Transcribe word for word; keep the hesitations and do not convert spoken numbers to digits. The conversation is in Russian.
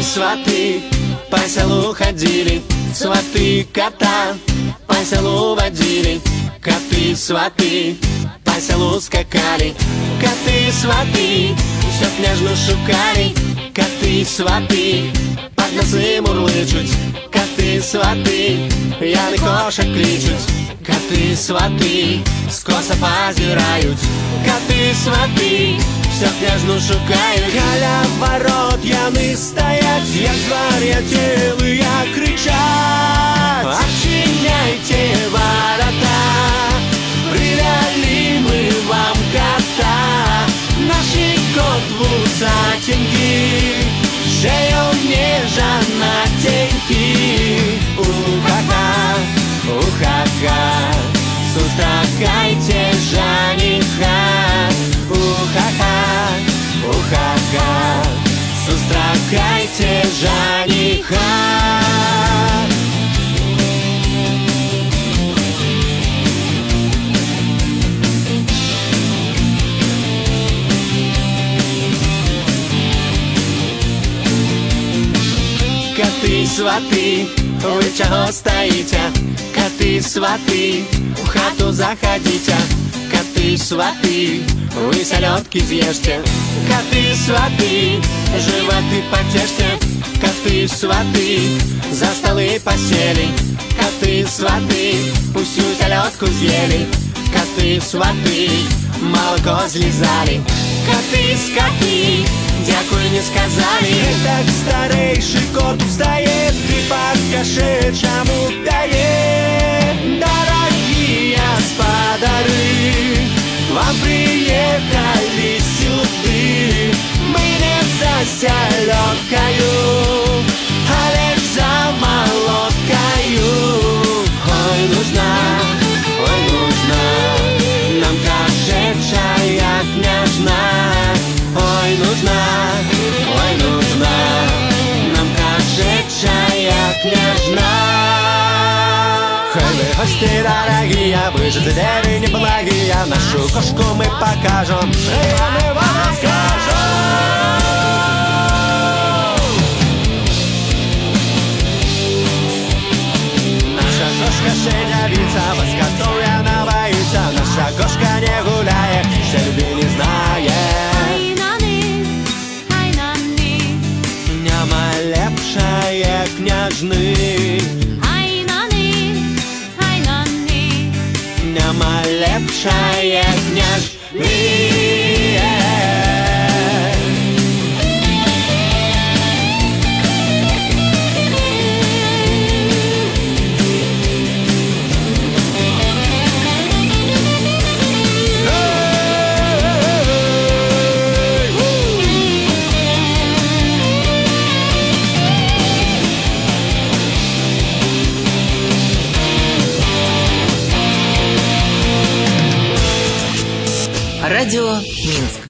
сваты по селу ходили, сваты кота по селу водили. Коты сваты по селу скакали, коты сваты все княжну шукали. Коты сваты під носи мурличуть, коти свати п'яних кошек кличуть. Коти свати скоса позирають, коти свати все княжну шукають. Каля ворот ями стоять, як звар'ятіли, як кричать: «Отчиняйте ворота, привели мы вам кота». Наші кот вусатенький, шею нежанатенький. У-ха-ха, у-ха-ха, сустракайте жениха. У-ха-ха, у-ха-ха, сустракайте жениха. Коти свати, ви чого стоїте? Коти свати, в хату заходите. Коти сваты, вы селедки съешьте. Коты сваты, животы потешьте. Коты сваты, за столы посели. Коты сваты, всю селедку съели. Коты сваты, молоко злизали. Коты скоты, дякую не сказали. Так старейший кот встает и по-кошачьему дает. Дорогие господари, вам приехали сюды. Мы не за селедкою, а лишь за молодкою. Ой, нужна, ой, нужна нам кошачья княжна. Ой, нужна, ой, нужна нам кошачья княжна. Хай вы гости дорогие, вы же деревни благие, нашу кошку мы покажем, и мы вам скажем. Наша кошка шелявица, вас котов она боится. Наша кошка не гуляет, все любви не знает. Няма лепшая княжны, няма лепшая княжны. Радио Минск.